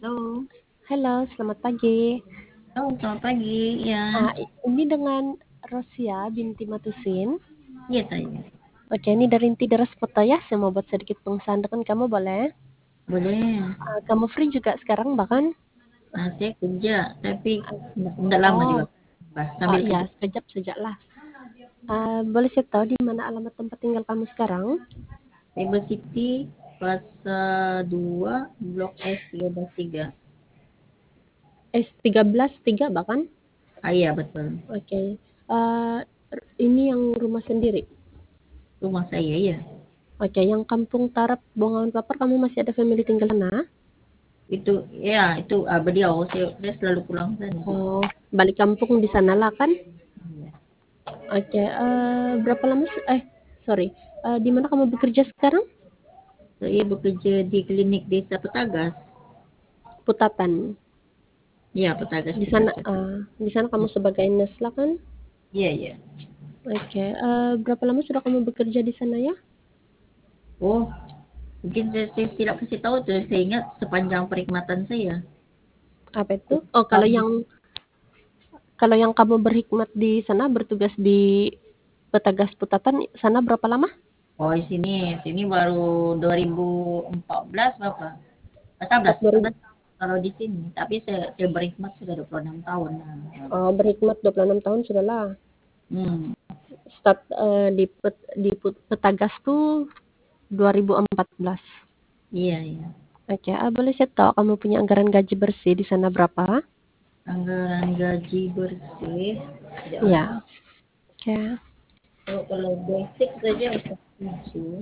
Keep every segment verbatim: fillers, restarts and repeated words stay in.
Halo. Halo, selamat pagi. Halo, selamat pagi. Ya, Ah, i- ini dengan Rosia binti Matusin. iya saya. Oke, ini dari Inti Deras Kota ya. Saya mau buat sedikit pengesahan dengan kamu boleh? Boleh. Ah, kamu free juga sekarang bahkan? Nah, saya kerja, tapi nggak nggak lama Oh, juga. Bah, oh sambil iya, kerja. sekejap sejak lah. Ah, boleh saya tahu di mana alamat tempat tinggal kamu sekarang? Table City, Plaza dua, Blok S tiga belas tiga. S tiga belas tiga bahkan? Ah iya, betul. Oke. Ah, ini yang rumah sendiri. Rumah saya, ya. Oke, yang Kampung Tarap Bongawan Papar kamu masih ada family tinggal sana? Itu, ya, itu ah, beliau. Saya, saya selalu pulang sana sih. Oh, balik kampung di sana lah kan? Iya. Oke, eee, berapa lama s eh, sorry, eee, di mana kamu bekerja sekarang? Saya bekerja di klinik desa Petagas. Putapan. Ya, Petagas Di sana Petagas. eee, di sana kamu sebagai nurse lah kan? Iya, iya. Oke, eee, berapa lama sudah kamu bekerja di sana ya? Oh, mungkin saya, saya tidak kasih tahu tuh. Saya ingat sepanjang perkhidmatan saya. Apa itu? Oh, kalau yang kalau yang kamu berkhidmat di sana, bertugas di Petagas Putatan, sana berapa lama? Oh, di sini, sini baru dua ribu empat belas berapa? empat belas, Oh, dua ribu empat belas kalau di sini. Tapi saya, saya berkhidmat sudah dua puluh enam tahun. Nah, oh, berkhidmat dua puluh enam tahun sudahlah. hmm, Start, eee, di pet di put Petagas tuh dua ribu empat belas. iya, iya. Oke, ah, boleh saya tahu kamu punya anggaran gaji bersih di sana berapa? Anggaran gaji bersih, ya. Iya. Oke. Kalau, kalau basic saja empat puluh tujuh.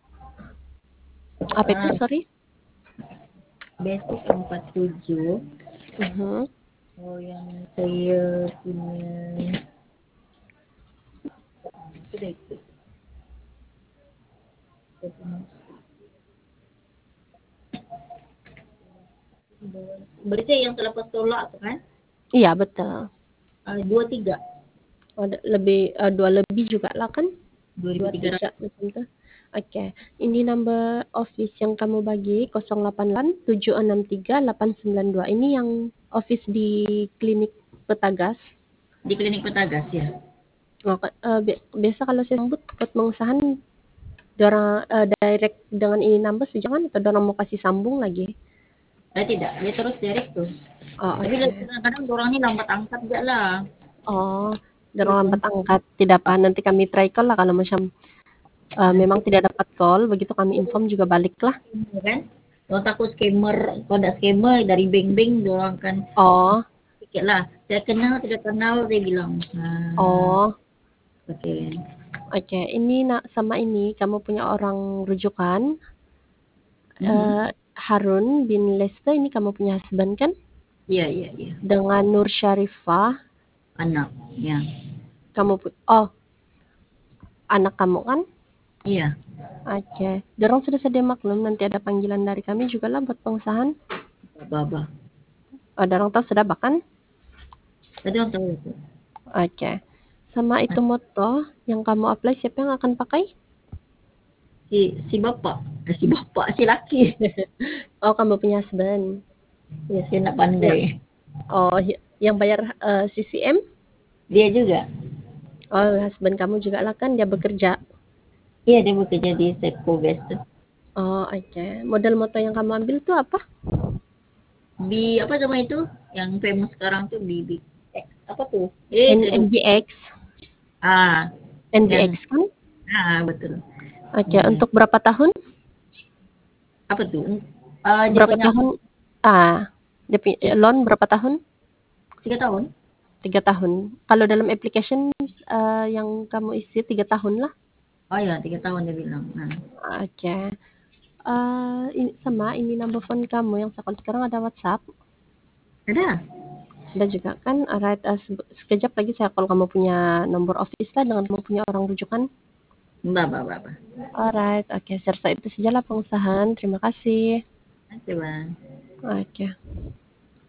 Apa itu, Ah, sorry? basic empat puluh tujuh. Mhm. Oh, yang saya punya sudah itu. Saya punya- Berarti yang terlepas tolak tuh kan? Iya, betul. Ah, dua puluh tiga. Ada lebih, eee, dua lebih juga lah kan? dua ribu Dua tiga tiga ratus. macam tuh. Oke, ini number office yang kamu bagi nol delapan delapan tujuh enam tiga delapan sembilan dua. Ini yang office di klinik Petagas. Di klinik Petagas ya. Oh, ka eee, bia biasa kalau saya sebut buat pengusahaan dorang, eee, direct dengan ini number jangan atau dorang mau kasih sambung lagi? Eh tidak, dia terus direct tuh. Oh, Tapi oke. kadang-kadang orang ini lambat angkat enggak lah. Oh, dorang Telepon lambat angkat, tidak apa, nanti kami try call lah kalau macam Eee, nanti memang tidak dapat call, begitu kami inform juga baliklah. ya kan. Kalau takut scammer, kalau ada scammer dari bank-bank dia orang kan Oh, pikir lah, saya kenal tidak kenal dia bilang. Nah, oh, oke. oke. Ini na sama ini kamu punya orang rujukan, Mhm. eee, Harun bin Leste, ini kamu punya husband kan? Iya, iya, iya. Dengan Nur Syarifah, Anak, ya. kamu pu oh, anak kamu kan? Iya. Oke. Dorang sudah sedia maklum nanti ada panggilan dari kami jugalah buat pengusahaan. Baba. Oh, dorang tahu sudah bahkan? Tadi orang tahu itu. Oke. Sama itu moto yang kamu apply siapa yang akan pakai? Si si bapak, eh, si bapak si laki. Oh, kamu punya husband. Ya, saya nak Ya. pandai. Oh, y- yang bayar eh, C C M? Dia juga. Oh, husband kamu juga lah kan dia bekerja. Iya, dia bekerja di Seco West. Oh, oke. Model motor yang kamu ambil tuh apa? Bi apa nama itu? Yang famous sekarang tuh Bi Bi X apa tuh? Eh, N saya lupa. NBX. Ah, yang N B X kan? ah betul. Oke, Hmm, untuk berapa tahun? apa tuh? Ah, dia Berapa punya tahun? Ah, D P, tiga, loan berapa tahun? tiga tahun. Tiga tahun. Kalau dalam application eh, yang kamu isi tiga tahun lah. Oh ya, tiga tahun dia bilang. Nah, Oke. Eh, ini sama ini number phone kamu yang sekarang ada WhatsApp. ada. Ada juga kan? Alright, eh, se- sekejap lagi saya call kamu punya nomor office lah dengan kamu punya orang rujukan. Mbak, mbak, mbak. mbak. Alright, oke, serta itu sajalah pengusahaan. Terima kasih. Oke, bang. Oke.